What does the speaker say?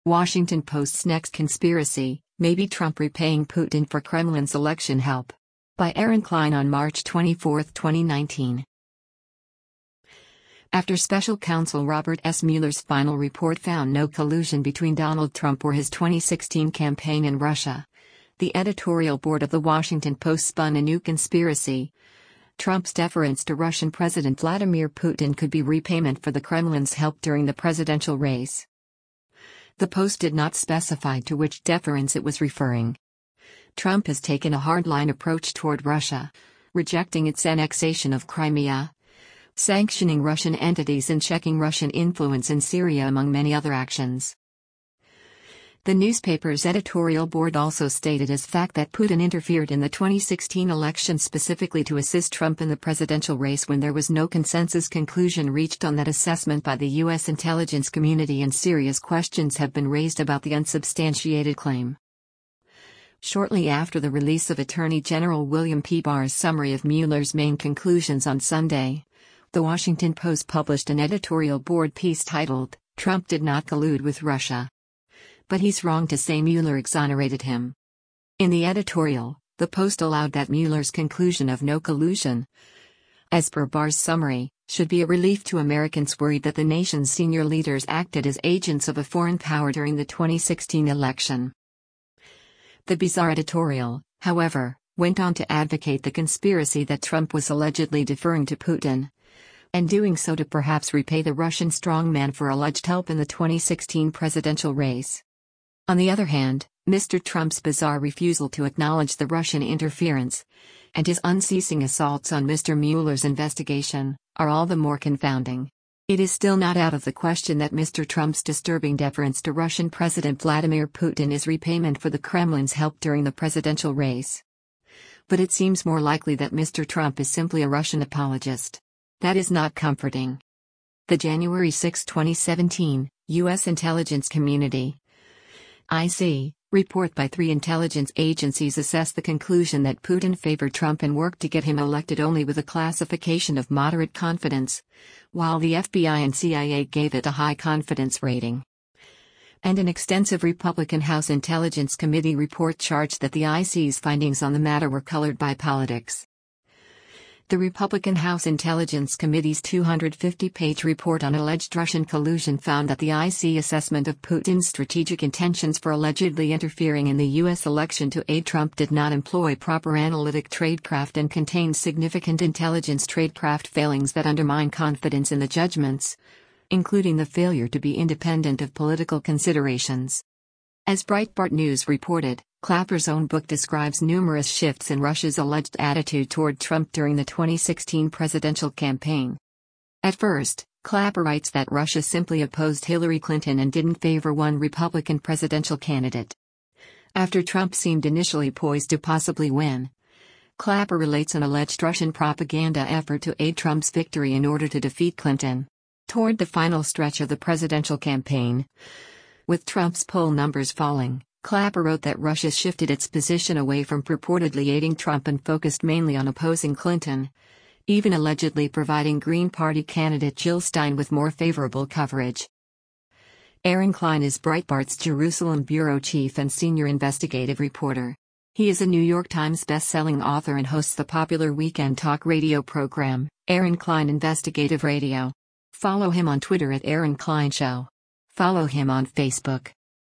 Washington Post's next conspiracy, maybe Trump repaying Putin for Kremlin's election help. By Aaron Klein on March 24, 2019. After special counsel Robert S. Mueller's final report found no collusion between Donald Trump or his 2016 campaign in Russia, the editorial board of The Washington Post spun a new conspiracy. Trump's deference to Russian President Vladimir Putin could be repayment for the Kremlin's help during the presidential race. The Post did not specify to which deference it was referring. Trump has taken a hardline approach toward Russia, rejecting its annexation of Crimea, sanctioning Russian entities and checking Russian influence in Syria, among many other actions. The newspaper's editorial board also stated as fact that Putin interfered in the 2016 election specifically to assist Trump in the presidential race when there was no consensus conclusion reached on that assessment by the U.S. intelligence community, and serious questions have been raised about the unsubstantiated claim. Shortly after the release of Attorney General William P. Barr's summary of Mueller's main conclusions on Sunday, The Washington Post published an editorial board piece titled, "Trump Did Not Collude with Russia. But he's wrong to say Mueller exonerated him." In the editorial, the Post allowed that Mueller's conclusion of no collusion, as per Barr's summary, should be a relief to Americans worried that the nation's senior leaders acted as agents of a foreign power during the 2016 election. The bizarre editorial, however, went on to advocate the conspiracy that Trump was allegedly deferring to Putin, and doing so to perhaps repay the Russian strongman for alleged help in the 2016 presidential race. On the other hand, Mr. Trump's bizarre refusal to acknowledge the Russian interference, and his unceasing assaults on Mr. Mueller's investigation, are all the more confounding. It is still not out of the question that Mr. Trump's disturbing deference to Russian President Vladimir Putin is repayment for the Kremlin's help during the presidential race. But it seems more likely that Mr. Trump is simply a Russian apologist. That is not comforting. The January 6, 2017, U.S. Intelligence Community (IC) report by 3 intelligence agencies assessed the conclusion that Putin favored Trump and worked to get him elected only with a classification of moderate confidence, while the FBI and CIA gave it a high confidence rating. And an extensive Republican House Intelligence Committee report charged that the IC's findings on the matter were colored by politics. The Republican House Intelligence Committee's 250-page report on alleged Russian collusion found that the IC assessment of Putin's strategic intentions for allegedly interfering in the U.S. election to aid Trump did not employ proper analytic tradecraft and contained significant intelligence tradecraft failings that undermine confidence in the judgments, including the failure to be independent of political considerations. As Breitbart News reported, Clapper's own book describes numerous shifts in Russia's alleged attitude toward Trump during the 2016 presidential campaign. At first, Clapper writes that Russia simply opposed Hillary Clinton and didn't favor one Republican presidential candidate. After Trump seemed initially poised to possibly win, Clapper relates an alleged Russian propaganda effort to aid Trump's victory in order to defeat Clinton. Toward the final stretch of the presidential campaign, with Trump's poll numbers falling, Clapper wrote that Russia shifted its position away from purportedly aiding Trump and focused mainly on opposing Clinton, even allegedly providing Green Party candidate Jill Stein with more favorable coverage. Aaron Klein is Breitbart's Jerusalem bureau chief and senior investigative reporter. He is a New York Times best-selling author and hosts the popular weekend talk radio program, Aaron Klein Investigative Radio. Follow him on Twitter at Aaron Klein Show. Follow him on Facebook.